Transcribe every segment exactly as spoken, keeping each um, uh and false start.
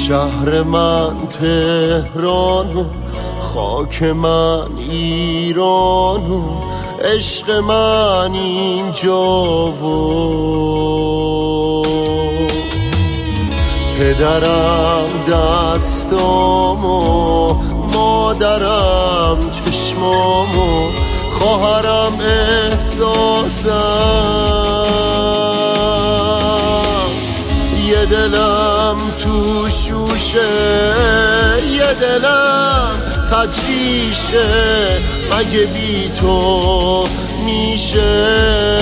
شهر من تهران و خاک من ایران و عشق من اینجا و پدرم دستام و مادرم چشمام و خواهرم احساسم، یه دلم تو شوشه یه دلم تجریشه، مگه بی تو میشه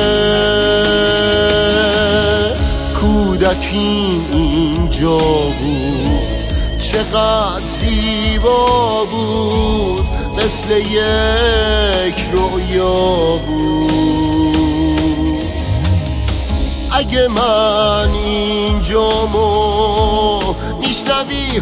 کودکیم اینجا بود، چقدر زیبا بود، مثل یک رویا بود. اگه من اینجامو میشنوی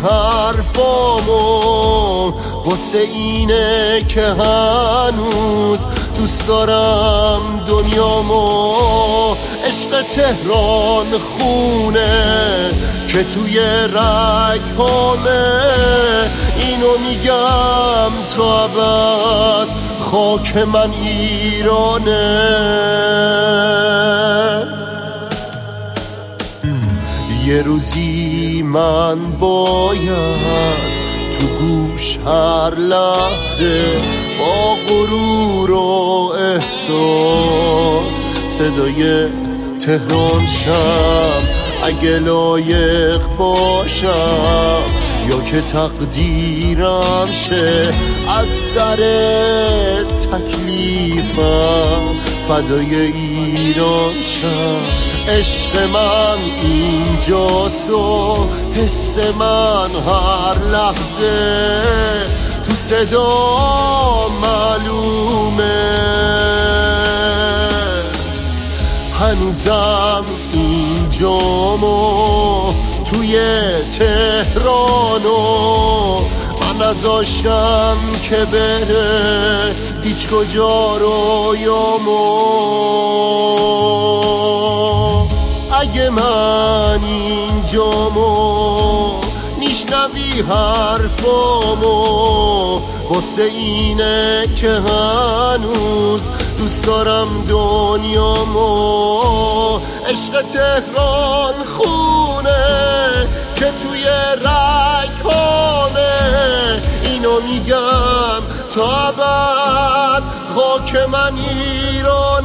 حرفامو، واسه اینه که هنوز دوست دارم دنیامو. عشق تهران خونه که توی رگ‌هامه، اینو میگم تا ابد خاک من ایرانه. یه روزی من باید تو گوش هر لحظه با غرور و احساس صدای تهران شم، اگه لایق باشم یا که تقدیرم شه از سر تکلیفم فدای ایران شم. عشق من اینجاست و حس من هر لحظه تو صدا معلومه. هنوزم اینجامو توی تهرانو من نذاشتم که بره هیچ کجا رویامو. اگه من اینجامو میشنوی حرفامو، واسه اینه که هنوز دوست دارم دنیامو. عشق تهران خونه که توی رگ‌هامه، اینو میگم تا ابد خاک من ایران.